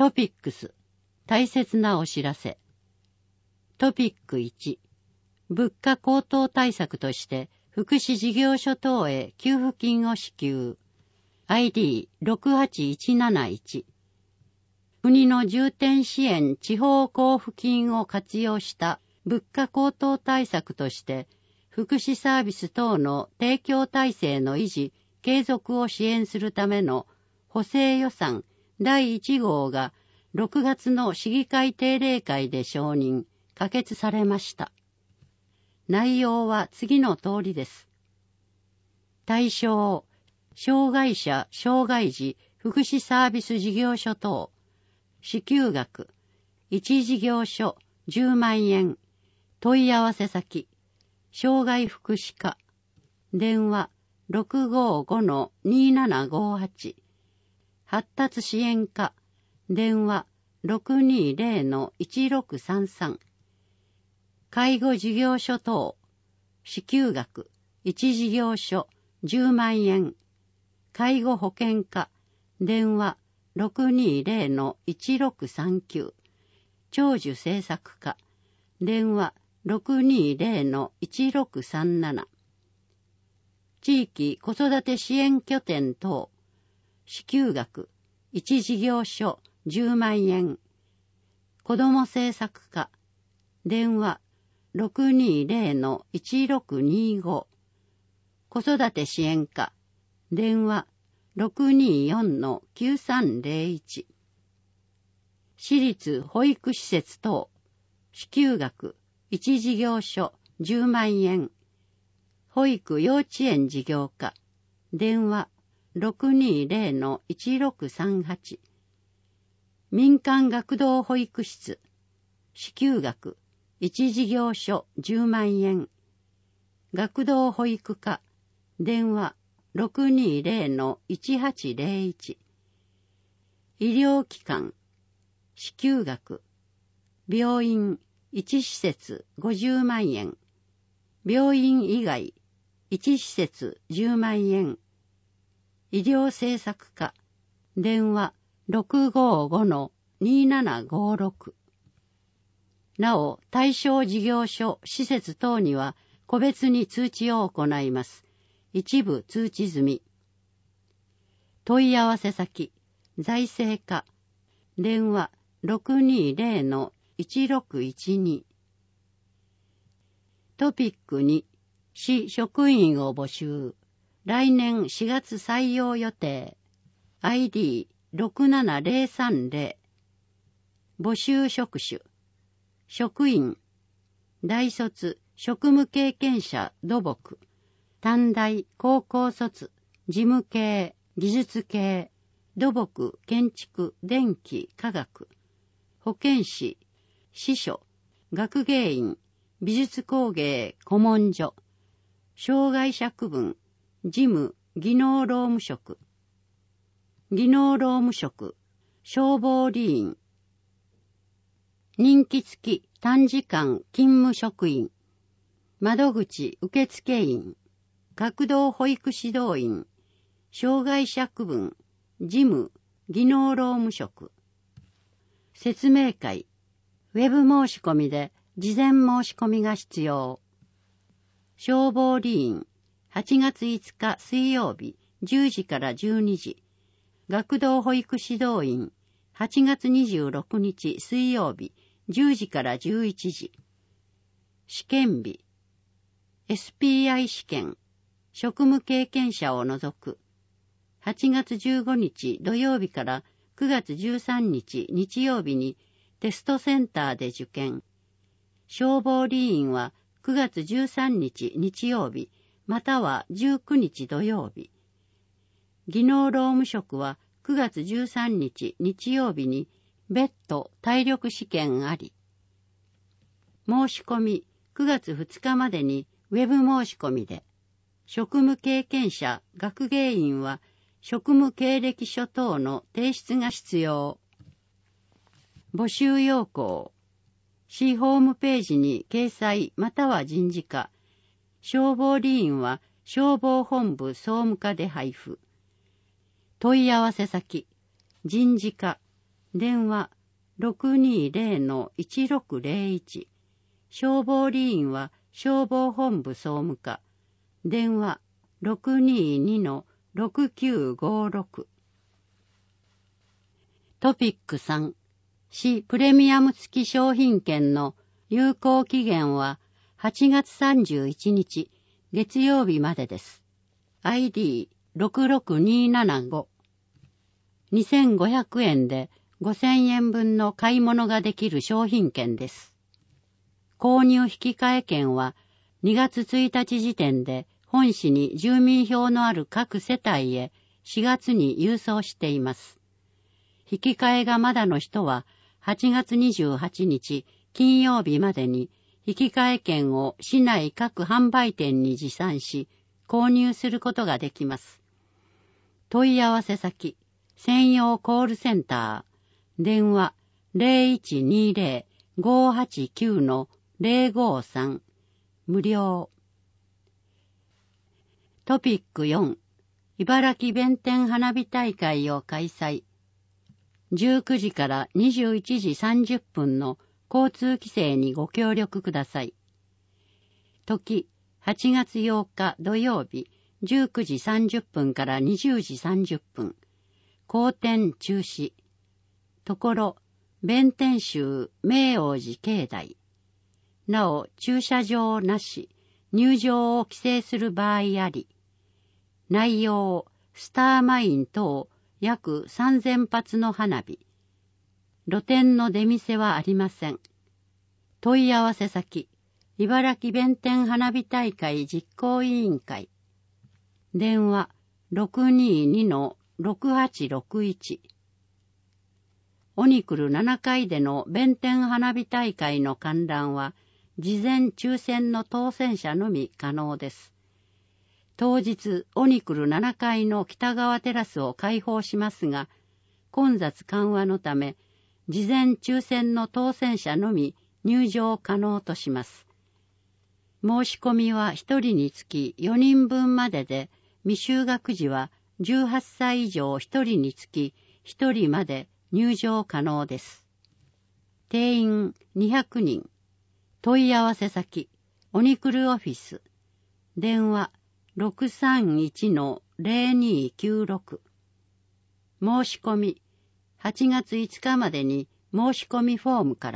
トピックス、大切なお知らせ。トピック1、物価高騰対策として福祉事業所等へ給付金を支給。ID68171。国の重点支援地方交付金を活用した物価高騰対策として福祉サービス等の提供体制の維持、継続を支援するための補正予算第1号が6月の市議会定例会で承認、可決されました。内容は次の通りです。対象、障害者・障害児福祉サービス事業所等、支給額、1事業所10万円、問い合わせ先、障害福祉課、電話655-2758、発達支援課、電話620-1633、介護事業所等、支給額、1事業所10万円、介護保険課、電話620-1639、長寿政策課、電話620-1637、地域子育て支援拠点等、支給額、1事業所10万円、子ども政策課、電話620-1625、子育て支援課、電話624-9301、私立保育施設等、支給額、1事業所10万円、保育幼稚園事業課、電話620-1638、民間学童保育室、支給額、1事業所10万円、学童保育課、電話620-1801、医療機関、支給額、病院1施設50万円、病院以外1施設10万円、医療政策課、電話655-2756。なお、対象事業所、施設等には個別に通知を行います。一部通知済み。問い合わせ先、財政課、電話620-1612。トピック2、市職員を募集。来年4月採用予定。ID67030。募集職種。職員。大卒、職務経験者、土木。短大、高校卒、事務系、技術系、土木、建築、電気、科学。保健師、司書、学芸員、美術工芸、古文書。障害者区分、事務、技能労務職。技能労務職、消防理員。任期付き短時間勤務職員。窓口受付員。学童保育指導員。障害者区分、事務、技能労務職。説明会。ウェブ申し込みで事前申し込みが必要。消防理員。8月5日水曜日10時から12時。学童保育指導員。8月26日水曜日10時から11時。試験日。SPI 試験。職務経験者を除く。8月15日土曜日から9月13日日曜日にテストセンターで受験。消防理員は9月13日日曜日または19日土曜日。技能労務職は9月13日日曜日に別途体力試験あり。申し込み9月2日までにウェブ申し込みで。職務経験者、学芸員は職務経歴書等の提出が必要。募集要項。市ホームページに掲載または人事課。消防理員は消防本部総務課で配布。問い合わせ先。人事課。 電話 620-1601。消防理員は消防本部総務課。電話 622-6956。トピック3。市プレミアム付き商品券の有効期限は8月31日月曜日までです。ID66275。2500円で5000円分の買い物ができる商品券です。購入引換券は2月1日時点で本市に住民票のある各世帯へ4月に郵送しています。引き換えがまだの人は8月28日金曜日までに引き換え券を市内各販売店に持参し購入することができます。問い合わせ先、専用コールセンター、電話 0120-589-053、無料。トピック4、茨城弁天花火大会を開催。19時から21時30分の交通規制にご協力ください。時、8月8日土曜日、19時30分から20時30分。後天中止。ところ、弁天宗明王寺境内。なお、駐車場なし、入場を規制する場合あり。内容、スターマイン等約3000発の花火。露店の出店はありません。問い合わせ先、茨城弁天花火大会実行委員会。電話 622-6861。オニクル7階での弁天花火大会の観覧は、事前抽選の当選者のみ可能です。当日、オニクル7階の北側テラスを開放しますが、混雑緩和のため、事前抽選の当選者のみ入場可能とします。申し込みは1人につき4人分までで、未就学時は18歳以上1人につき1人まで入場可能です。定員200人。問い合わせ先、オニクルオフィス。電話 631-0296。申し込み、8月5日までに申し込みフォームから。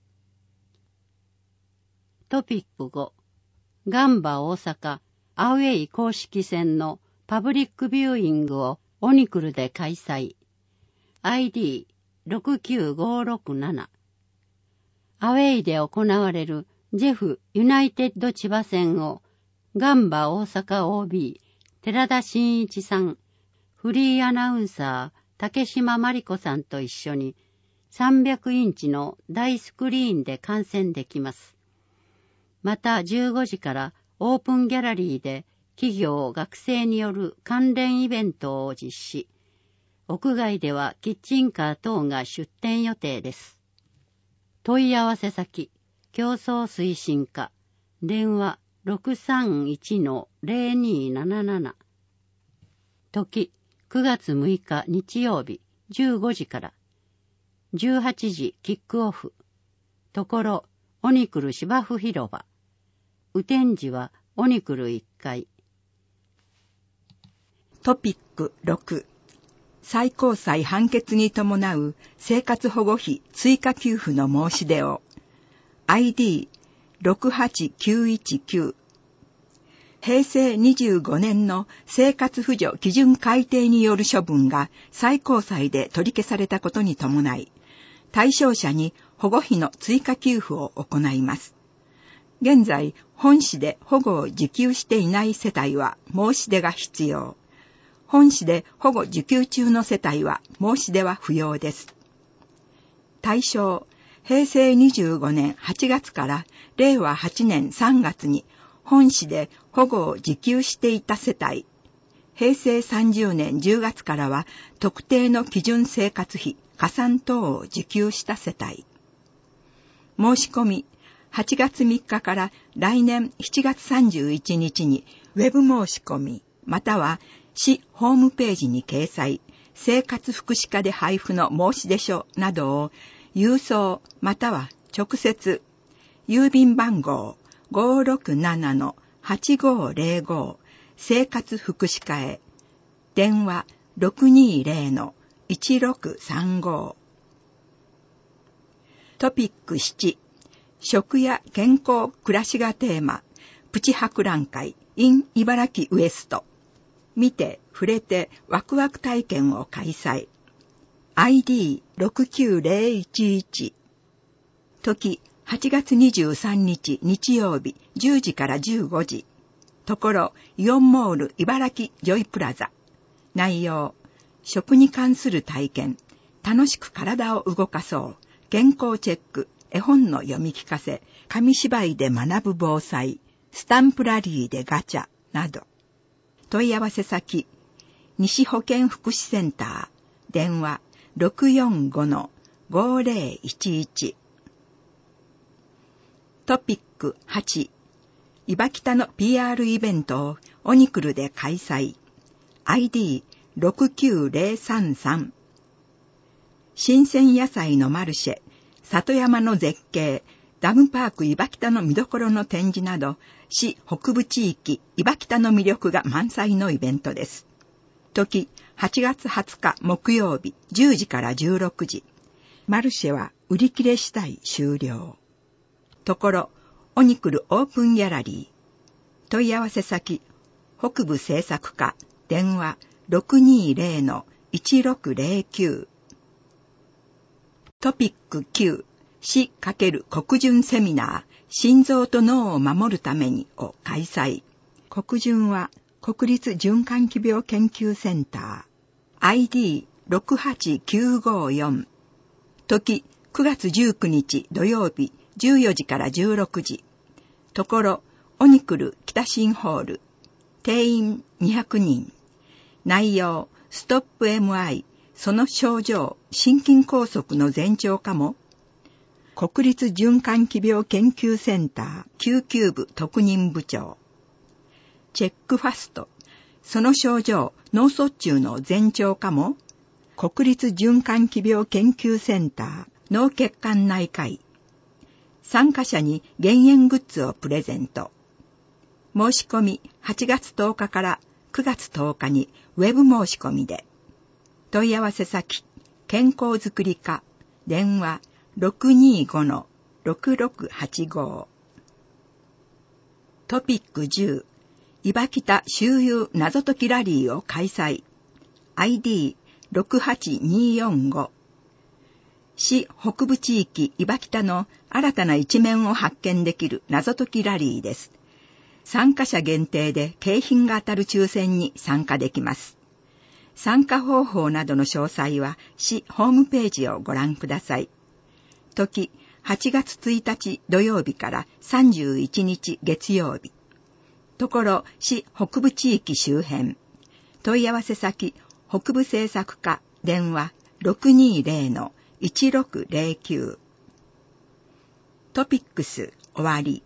トピック5、ガンバ大阪アウェイ公式戦のパブリックビューイングをオニクルで開催。ID69567。アウェイで行われるジェフユナイテッド千葉戦をガンバ大阪 OB 寺田真一さん、フリーアナウンサー竹島真理子さんと一緒に300インチの大スクリーンで観戦できます。また15時からオープンギャラリーで企業・学生による関連イベントを実施。屋外ではキッチンカー等が出店予定です。問い合わせ先、競争推進課、電話 631-0277。時、9月6日日曜日15時から。18時キックオフ。ところ、オニクル芝生広場。雨天時はオニクル1階。 トピック6。最高裁判決に伴う生活保護費追加給付の申し出を ID68919。平成25年の生活扶助基準改定による処分が最高裁で取り消されたことに伴い、対象者に保護費の追加給付を行います。現在、本市で保護を受給していない世帯は申し出が必要。本市で保護受給中の世帯は申し出は不要です。対象、平成25年8月から令和8年3月に本市で保護を受給していた世帯。平成30年10月からは特定の基準生活費、加算等を受給した世帯。申し込み、8月3日から来年7月31日にウェブ申し込み、または市ホームページに掲載、 生活福祉課で配布の申し出書などを郵送または直接、郵便番号 567-8505 生活福祉課へ、電話 620-1635。トピック7、食や健康暮らしがテーマ、プチ博覧会 in 茨城ウエスト。見て、触れて、ワクワク体験を開催。ID69011。時、8月23日日曜日10時から15時。ところ、イオンモール茨城ジョイプラザ。内容、食に関する体験、楽しく体を動かそう、健康チェック、絵本の読み聞かせ、紙芝居で学ぶ防災、スタンプラリーでガチャ、など。問い合わせ先、西保健福祉センター、電話 645-5011。トピック8、茨北の PR イベントをオニクルで開催。ID69033。新鮮野菜のマルシェ、里山の絶景、ダムパーク茨北の見どころの展示など、市北部地域茨北の魅力が満載のイベントです。時、8月20日木曜日10時から16時。マルシェは売り切れ次第終了。ところ、オニクルオープンギャラリー。問い合わせ先、北部製作課、電話 620-1609。トピック9、市×国順セミナー、心臓と脳を守るためにを開催。国順は国立循環器病研究センター。ID68954。時、9月19日土曜日14時から16時。ところ、オニクル北新ホール。定員200人。内容、ストップ MI、その症状、心筋梗塞の前兆かも。国立循環器病研究センター救急部特任部長。チェックファスト、その症状、脳卒中の前兆かも。国立循環器病研究センター脳血管内科医。参加者に減塩グッズをプレゼント。申し込み8月10日から9月10日にウェブ申し込みで。問い合わせ先、健康づくり課、電話 625-6685。トピック10、茨北周遊謎解きラリーを開催。ID68245。市北部地域茨北の新たな一面を発見できる謎解きラリーです。参加者限定で景品が当たる抽選に参加できます。参加方法などの詳細は市ホームページをご覧ください。時、8月1日土曜日から31日月曜日。ところ、市北部地域周辺。問い合わせ先、北部製作課、電話 620-1609。トピックス終わり。